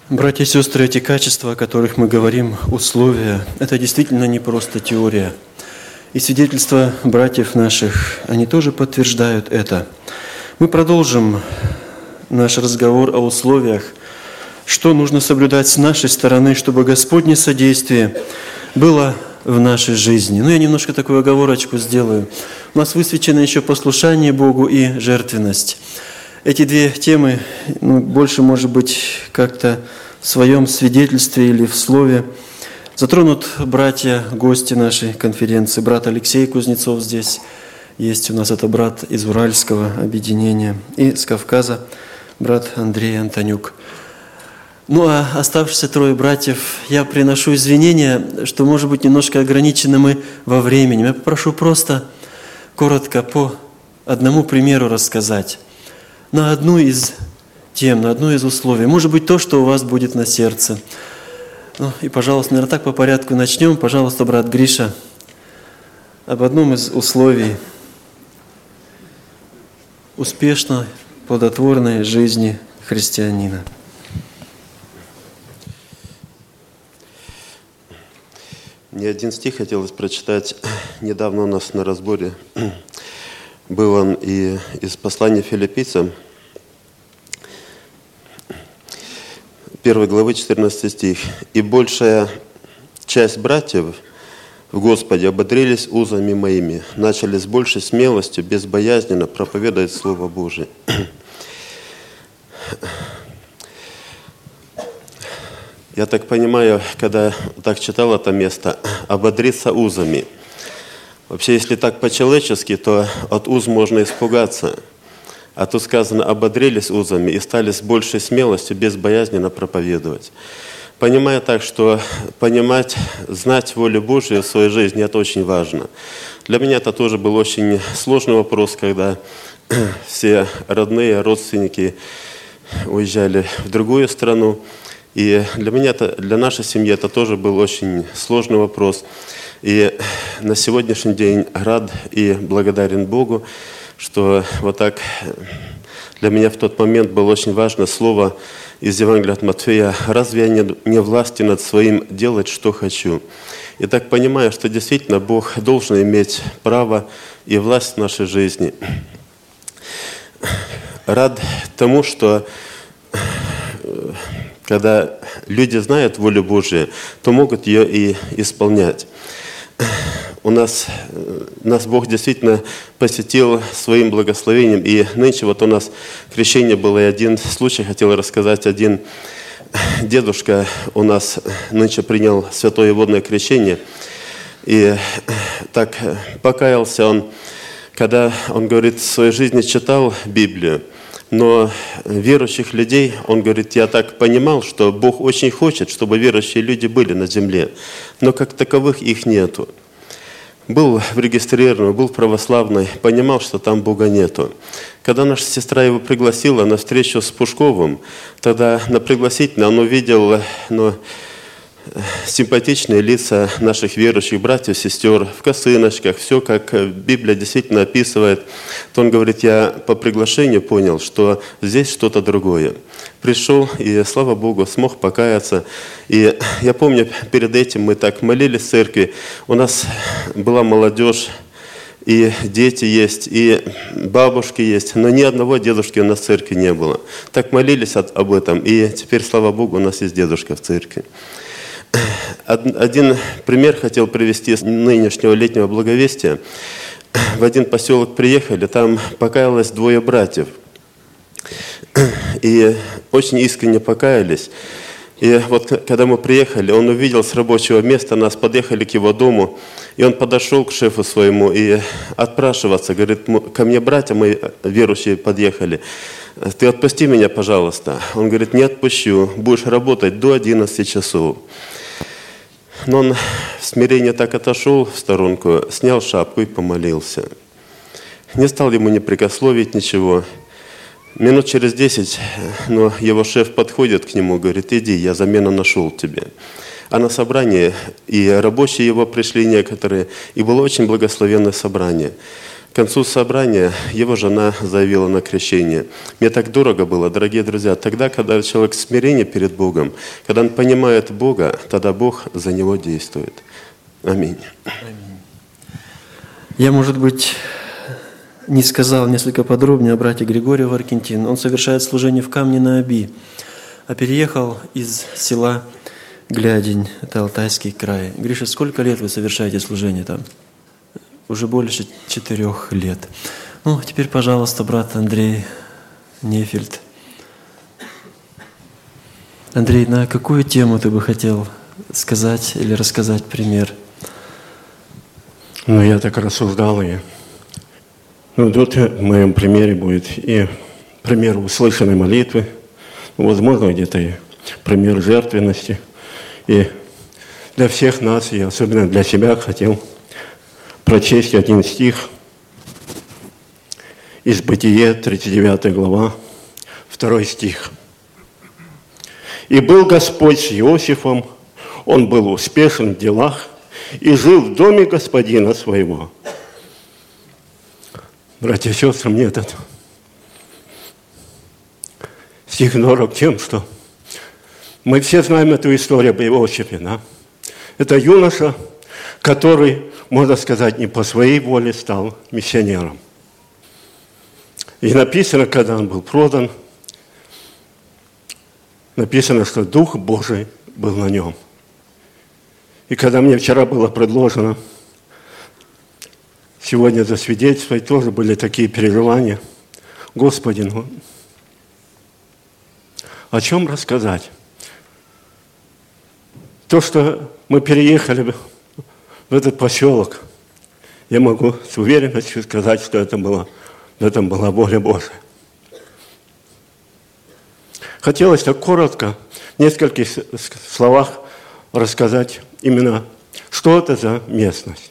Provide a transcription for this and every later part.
Братья и сестры, эти качества, о которых мы говорим, условия, это действительно не просто теория. И свидетельства братьев наших, они тоже подтверждают это. Мы продолжим наш разговор о условиях, что нужно соблюдать с нашей стороны, чтобы Господне содействие было в нашей жизни. Я немножко такую оговорочку сделаю. У нас высвечено еще послушание Богу и жертвенность. Эти две темы больше, может быть, как-то в своем свидетельстве или в слове затронут братья, гости нашей конференции. Брат Алексей Кузнецов здесь есть у нас, это брат из Уральского объединения, и с Кавказа брат Андрей Антонюк. А оставшиеся трое братьев, я приношу извинения, что, может быть, немножко ограничены мы во времени. Я попрошу просто коротко по одному примеру рассказать на одну из тем, на одно из условий. Может быть, то, что у вас будет на сердце. И, пожалуйста, наверное, так по порядку начнем. Пожалуйста, брат Гриша, об одном из условий успешной, плодотворной жизни христианина. Мне один стих хотелось прочитать. Недавно у нас на разборе был он и из послания филиппийцам, 1 главы, 14 стих. «И большая часть братьев в Господе ободрились узами моими, начали с большей смелостью, безбоязненно проповедовать Слово Божие». Я так понимаю, когда так читал это место, ободриться узами. Вообще, если так по-человечески, то от уз можно испугаться. А тут сказано, ободрились узами и стали с большей смелостью, безбоязненно проповедовать. Понимая так, что понимать, знать волю Божию в своей жизни, это очень важно. Для меня это тоже был очень сложный вопрос, когда все родные, родственники уезжали в другую страну. И для меня, для нашей семьи это тоже был очень сложный вопрос. И на сегодняшний день рад и благодарен Богу, что вот так для меня в тот момент было очень важно слово из Евангелия от Матфея: «Разве я не властен над своим делать, что хочу?» И так понимаю, что действительно Бог должен иметь право и власть в нашей жизни. Рад тому, что когда люди знают волю Божию, то могут ее и исполнять. Нас Бог действительно посетил своим благословением, и нынче вот у нас крещение было, и один случай хотел рассказать. Один дедушка у нас нынче принял святое водное крещение, и так покаялся он, когда он, говорит, в своей жизни читал Библию. Но верующих людей, он говорит, я так понимал, что Бог очень хочет, чтобы верующие люди были на земле, но как таковых их нету. Был регистрирован, был православный, понимал, что там Бога нету. Когда наша сестра его пригласила на встречу с Пушковым, тогда на пригласительной он увидел симпатичные лица наших верующих братьев, сестер в косыночках, все как Библия действительно описывает. То он говорит, я по приглашению понял, что здесь что-то другое. Пришел и, слава Богу, смог покаяться. И я помню, перед этим мы так молились в церкви. У нас была молодежь, и дети есть, и бабушки есть, но ни одного дедушки у нас в церкви не было. Так молились об этом, и теперь, слава Богу, у нас есть дедушка в церкви. Один пример хотел привести с нынешнего летнего благовестия. В один поселок приехали, там покаялось 2 братьев. И очень искренне покаялись. И вот когда мы приехали, он увидел с рабочего места нас, подъехали к его дому, и он подошел к шефу своему и отпрашиваться, говорит, ко мне братья мои верующие подъехали, ты отпусти меня, пожалуйста. Он говорит, не отпущу, будешь работать до 11 часов. Но он в смирении так отошел в сторонку, снял шапку и помолился. Не стал ему ни прикословить, ничего. Минут через 10, но его шеф подходит к нему, говорит, иди, я замену нашел тебе. А на собрании и рабочие его пришли некоторые, и было очень благословенное собрание. К концу собрания его жена заявила на крещение. Мне так дорого было, дорогие друзья, тогда, когда человек в смирении перед Богом, когда он понимает Бога, тогда Бог за него действует. Аминь. Я, может быть, не сказал несколько подробнее о брате Григории Варкентин. Он совершает служение в Камне-на-Оби, а переехал из села Глядень, это Алтайский край. Гриша, сколько лет вы совершаете служение там? Уже больше 4 лет. Ну, теперь, пожалуйста, брат Андрей Нефельд. Андрей, на какую тему ты бы хотел сказать или рассказать пример? Ну, я так рассуждал, и тут в моем примере будет и пример услышанной молитвы, возможно, где-то и пример жертвенности. И для всех нас, и особенно для себя, хотел прочесть один стих из Бытие, 39 глава, 2 стих. «И был Господь с Иосифом, он был успешен в делах и жил в доме господина своего». Братья и сестры, мне этот стих дорог тем, что мы все знаем эту историю об Иосифе, да? Это юноша, который, можно сказать, не по своей воле стал миссионером. И написано, когда он был продан, написано, что Дух Божий был на нем. И когда мне вчера было предложено сегодня засвидетельствовать, тоже были такие переживания. Господи, ну, о чем рассказать? То, что мы переехали в этот поселок, я могу с уверенностью сказать, что в этом была воля Божия. Хотелось так коротко, в нескольких словах рассказать именно, что это за местность.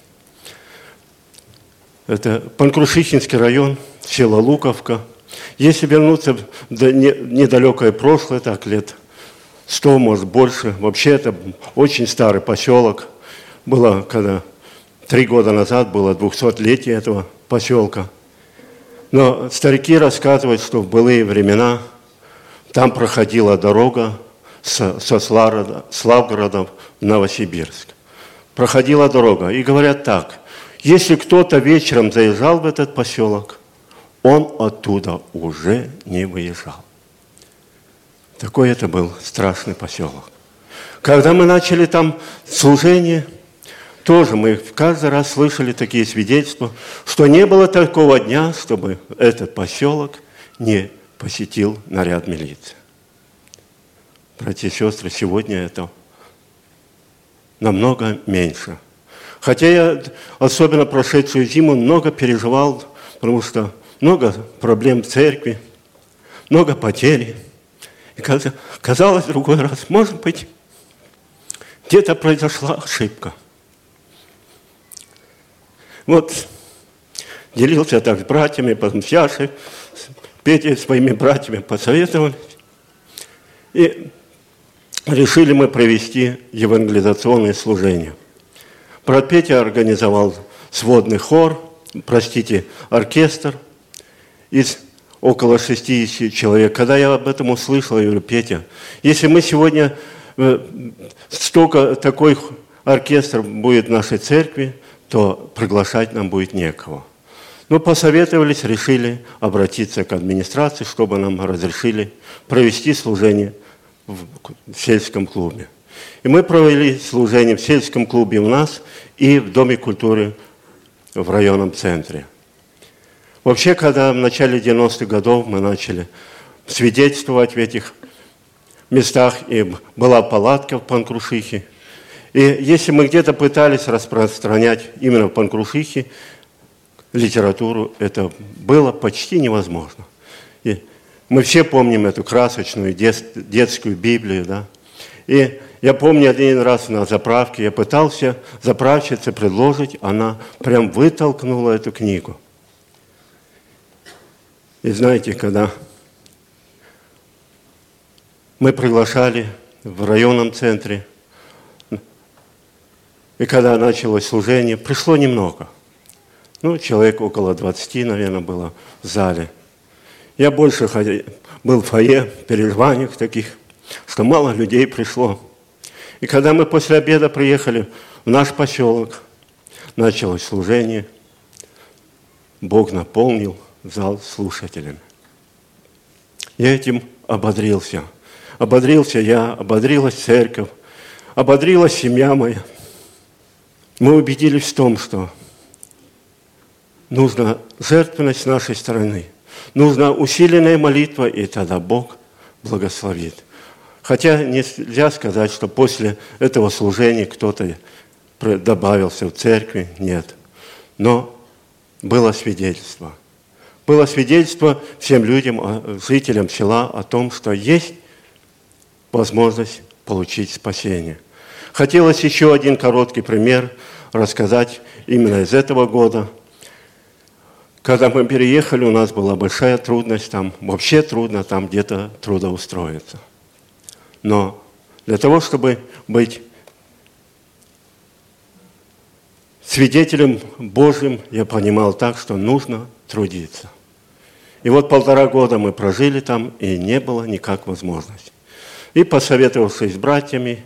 Это Панкрушихинский район, село Луковка. Если вернуться в недалекое прошлое, так лет 100, может, больше, вообще это очень старый поселок. Было, когда 3 года назад было 200-летие этого поселка. Но старики рассказывают, что в былые времена там проходила дорога со Славгорода в Новосибирск. Проходила дорога. И говорят так, если кто-то вечером заезжал в этот поселок, он оттуда уже не выезжал. Такой это был страшный поселок. Когда мы начали там служение, тоже мы каждый раз слышали такие свидетельства, что не было такого дня, чтобы этот поселок не посетил наряд милиции. Братья и сестры, сегодня это намного меньше. Хотя я, особенно прошедшую зиму, много переживал, потому что много проблем в церкви, много потерь. И казалось, в другой раз, может быть, где-то произошла ошибка. Вот делился так с братьями, потом с Яшей, с Петей, своими братьями посоветовались. И решили мы провести евангелизационное служение. Брат Петя организовал сводный хор, оркестр из около 60 человек. Когда я об этом услышал, я говорю, Петя, если мы сегодня такой оркестр будет в нашей церкви, то приглашать нам будет некого. Но посоветовались, решили обратиться к администрации, чтобы нам разрешили провести служение в сельском клубе. И мы провели служение в сельском клубе у нас и в Доме культуры в районном центре. Вообще, когда в начале 90-х годов мы начали свидетельствовать в этих местах, и была палатка в Панкрушихе, и если мы где-то пытались распространять именно в Панкрушихе литературу, это было почти невозможно. И мы все помним эту красочную детскую Библию, да? И я помню один раз на заправке, я пытался заправщице предложить, она прям вытолкнула эту книгу. И знаете, когда мы приглашали в районном центре, и когда началось служение, пришло немного. человек около 20, наверное, было в зале. Я больше был в фойе, в переживаниях таких, что мало людей пришло. И когда мы после обеда приехали в наш поселок, началось служение, Бог наполнил зал слушателями. Я этим ободрился. Ободрился я, ободрилась церковь, ободрилась семья моя. Мы убедились в том, что нужна жертвенность с нашей стороны, нужна усиленная молитва, и тогда Бог благословит. Хотя нельзя сказать, что после этого служения кто-то добавился в церкви, нет. Но было свидетельство. Было свидетельство всем людям, жителям села о том, что есть возможность получить спасение. Хотелось еще один короткий пример рассказать именно из этого года. Когда мы переехали, у нас была большая трудность, там вообще трудно там где-то трудоустроиться. Но для того, чтобы быть свидетелем Божьим, я понимал так, что нужно трудиться. И вот 1,5 года мы прожили там, и не было никак возможности. И посоветовавшись с братьями,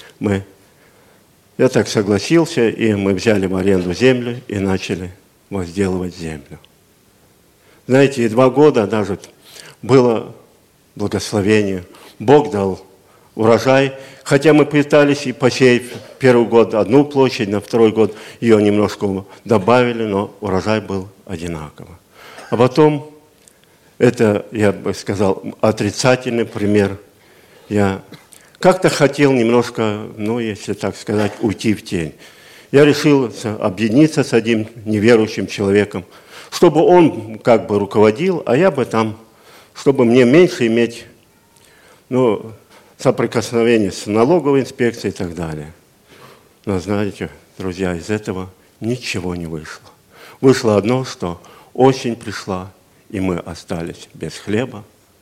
я так согласился, и мы взяли в аренду землю и начали возделывать землю. Знаете, и 2 года даже было благословение. Бог дал урожай, хотя мы пытались и посеять первый год одну площадь, на второй год ее немножко добавили, но урожай был одинаковый. А потом, это, я бы сказал, отрицательный пример. Я как-то хотел немножко, если так сказать, уйти в тень. Я решил объединиться с одним неверующим человеком, чтобы он как бы руководил, а я бы там, чтобы мне меньше иметь, соприкосновение с налоговой инспекцией и так далее. Но знаете, друзья, из этого ничего не вышло. Вышло одно, что осень пришла, и мы остались без хлеба.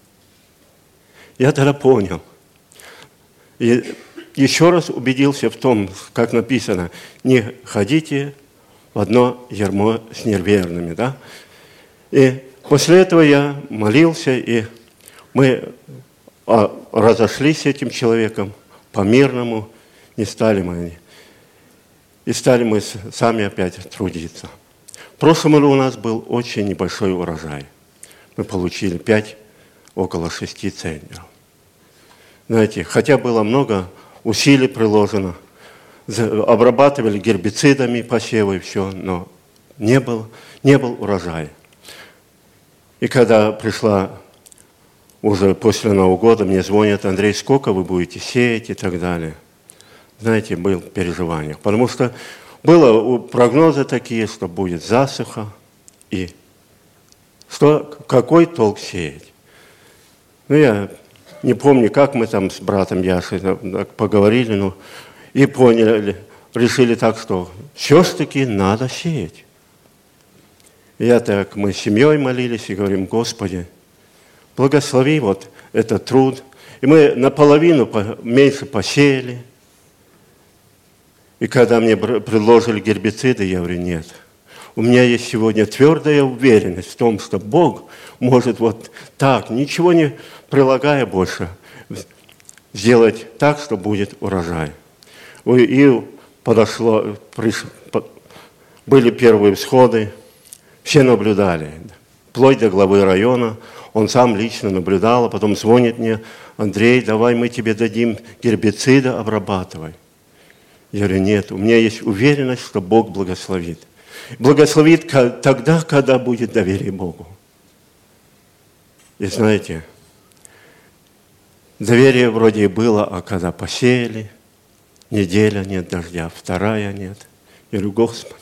Я тогда понял. И еще раз убедился в том, как написано, не ходите в одно ярмо с неверными. Да? И после этого я молился, и мы разошлись с этим человеком по-мирному, и стали мы сами опять трудиться. В прошлом году у нас был очень небольшой урожай. Мы получили около 6 центнеров. Знаете, хотя было много усилий приложено, обрабатывали гербицидами посевы и все, но не был урожая. И когда пришла уже после Нового года, мне звонят: Андрей, сколько вы будете сеять и так далее. Знаете, был в переживаниях, потому что было прогнозы такие, что будет засуха, и какой толк сеять. Я не помню, как мы там с братом Яшей поговорили, и поняли, решили так, что все-таки надо сеять. Мы с семьей молились и говорим: Господи, благослови вот этот труд. И мы наполовину меньше посеяли. И когда мне предложили гербициды, я говорю: нет. У меня есть сегодня твердая уверенность в том, что Бог может вот так, ничего не прилагая больше, сделать так, что будет урожай. И были первые всходы, все наблюдали, вплоть до главы района. Он сам лично наблюдал, а потом звонит мне: Андрей, давай мы тебе дадим гербицида, обрабатывай. Я говорю: нет, у меня есть уверенность, что Бог благословит. Благословит тогда, когда будет доверие Богу. И знаете, доверие вроде и было, а когда посеяли, неделя нет дождя, 2 нет. Я говорю: Господи,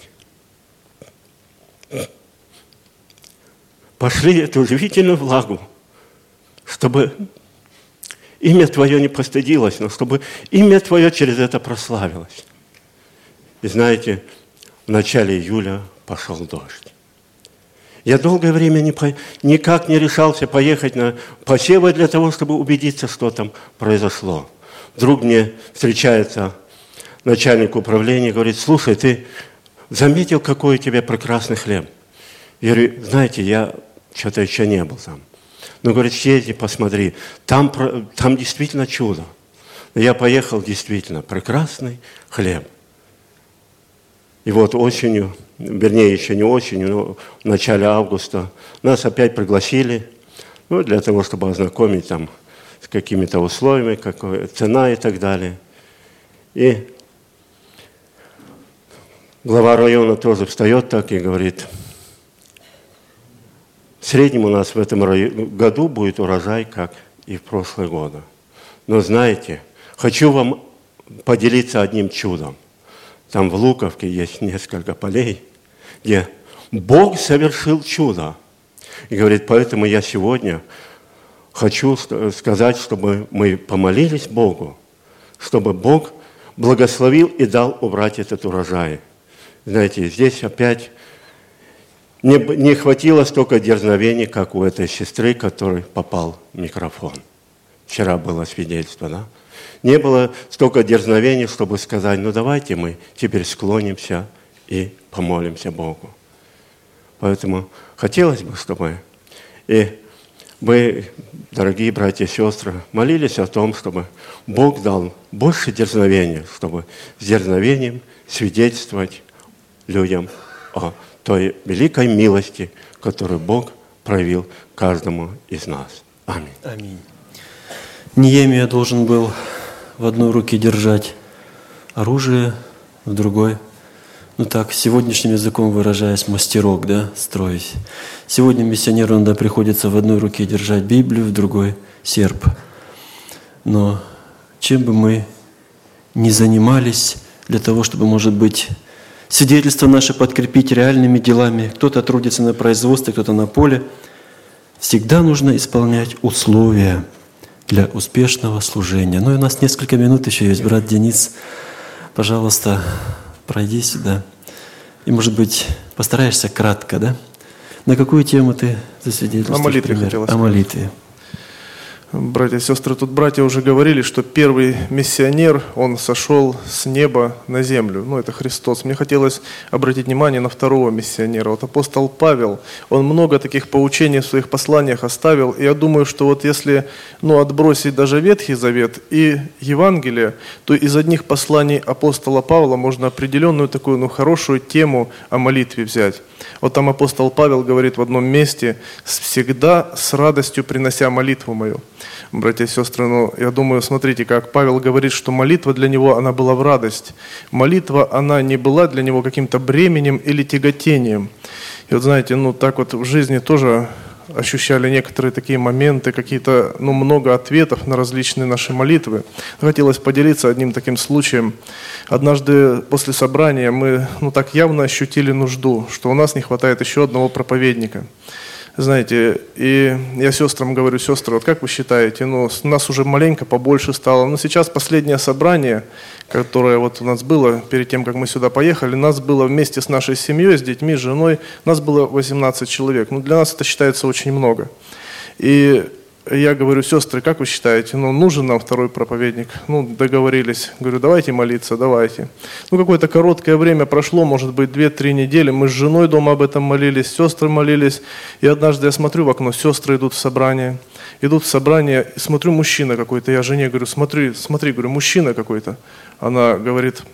пошли эту живительную влагу, чтобы имя Твое не постыдилось, но чтобы имя Твое через это прославилось. И знаете, в начале июля пошел дождь. Я долгое время никак не решался поехать на посевы для того, чтобы убедиться, что там произошло. Вдруг мне встречается начальник управления и говорит: слушай, ты заметил, какой у тебя прекрасный хлеб. Я говорю, знаете, я что-то еще не был там. Но, говорит, съезди, посмотри, там действительно чудо. Я поехал, действительно, прекрасный хлеб. И вот осенью, вернее, еще не осенью, но в начале августа нас опять пригласили, ну, для того, чтобы ознакомить там с какими-то условиями, какая цена и так далее. И глава района тоже встает так и говорит, в среднем у нас в этом году будет урожай, как и в прошлые годы. Но знаете, хочу вам поделиться одним чудом. Там в Луковке есть несколько полей, где Бог совершил чудо. И говорит, поэтому я сегодня хочу сказать, чтобы мы помолились Богу, чтобы Бог благословил и дал убрать этот урожай. Знаете, здесь опять не хватило столько дерзновений, как у этой сестры, которой попал микрофон. Вчера было свидетельство, да? Не было столько дерзновений, чтобы сказать, ну давайте мы теперь склонимся и помолимся Богу. Поэтому хотелось бы, чтобы и вы, дорогие братья и сестры, молились о том, чтобы Бог дал больше дерзновения, чтобы с дерзновением свидетельствовать людям о той великой милости, которую Бог проявил каждому из нас. Аминь. Аминь. Неемия должен был в одной руке держать оружие, в другой, ну так, сегодняшним языком выражаясь, мастерок, да, строить. Сегодня миссионеру иногда приходится в одной руке держать Библию, в другой серп. Но чем бы мы ни занимались для того, чтобы, может быть, свидетельство наше подкрепить реальными делами, кто-то трудится на производстве, кто-то на поле, всегда нужно исполнять условия для успешного служения. Ну и у нас несколько минут еще есть. Брат Денис, пожалуйста, пройди сюда. И, может быть, постараешься кратко, да? На какую тему ты засвидетельствуешь? О молитве хотелось. О молитве. Братья и сестры, тут братья уже говорили, что первый миссионер, он сошел с неба на землю. Ну, это Христос. Мне хотелось обратить внимание на второго миссионера. Вот апостол Павел, он много таких поучений в своих посланиях оставил. И я думаю, что вот если отбросить даже Ветхий Завет и Евангелие, то из одних посланий апостола Павла можно определенную такую хорошую тему о молитве взять. Вот там апостол Павел говорит в одном месте: «Всегда с радостью принося молитву мою». Братья и сестры, я думаю, смотрите, как Павел говорит, что молитва для него, она была в радость. Молитва, она не была для него каким-то бременем или тяготением. И вот знаете, так вот в жизни тоже ощущали некоторые такие моменты, какие-то, много ответов на различные наши молитвы. Хотелось поделиться одним таким случаем. Однажды после собрания мы, так явно ощутили нужду, что у нас не хватает еще одного проповедника. Знаете, и я сестрам говорю: сестры, вот как вы считаете, нас уже маленько побольше стало, но сейчас последнее собрание, которое вот у нас было перед тем, как мы сюда поехали, нас было вместе с нашей семьей, с детьми, с женой, нас было 18 человек. Для нас это считается очень много. И я говорю: сестры, как вы считаете, нужен нам второй проповедник? Договорились. Говорю: давайте молиться, давайте. Какое-то короткое время прошло, может быть, 2-3 недели. Мы с женой дома об этом молились, сестры молились. И однажды я смотрю в окно, сестры идут в собрание. Идут в собрание, и смотрю, мужчина какой-то. Я жене говорю: смотри, говорю, мужчина какой-то. Она говорит: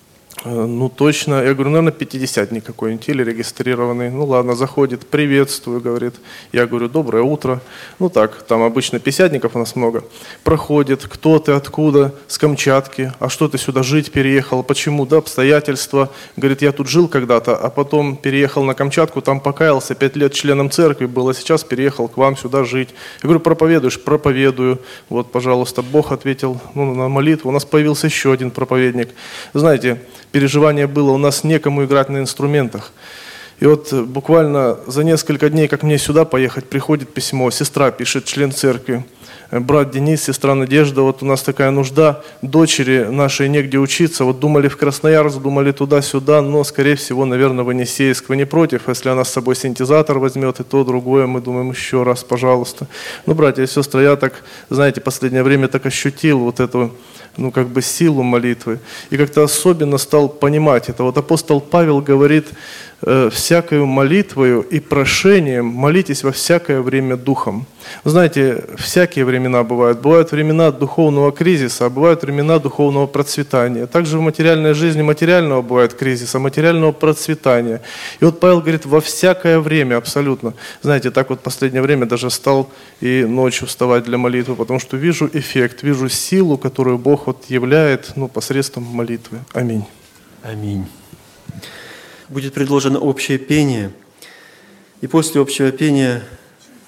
точно. Я говорю: наверное, 50-ник какой-нибудь или регистрированный. Ладно, заходит, приветствую, говорит. Я говорю: доброе утро. Там обычно 50-ников у нас много. Проходит: кто ты, откуда? С Камчатки. А что ты сюда жить переехал? Почему? Да, обстоятельства. Говорит: я тут жил когда-то, а потом переехал на Камчатку, там покаялся, 5 лет членом церкви был, а сейчас переехал к вам сюда жить. Я говорю: проповедуешь? Проповедую. Вот, пожалуйста, Бог ответил на молитву. У нас появился еще один проповедник. Знаете, переживание было, у нас некому играть на инструментах. И вот буквально за несколько дней, как мне сюда поехать, приходит письмо. Сестра пишет, член церкви. брат Денис, сестра Надежда, вот у нас такая нужда, дочери нашей негде учиться, вот думали в Красноярск, думали туда-сюда, но, скорее всего, наверное, в Енисейск. Вы не против, если она с собой синтезатор возьмет и то, другое, мы думаем, еще раз, пожалуйста. Ну, братья и сестры, я так, знаете, последнее время так ощутил вот эту, силу молитвы. И как-то особенно стал понимать это. Вот апостол Павел говорит, всякою молитвою и прошением молитесь во всякое время духом. Вы знаете, всякие времена бывают. Бывают времена духовного кризиса, а бывают времена духовного процветания. Также в материальной жизни материального бывает кризиса, материального процветания. И вот Павел говорит, во всякое время абсолютно. Знаете, так вот в последнее время даже стал и ночью вставать для молитвы, потому что вижу эффект, вижу силу, которую Бог вот являет посредством молитвы. Аминь. Аминь. Будет предложено общее пение, и после общего пения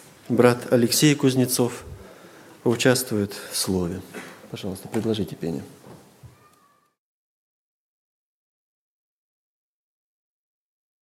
брат Алексей Кузнецов участвует в слове. Пожалуйста, предложите пение.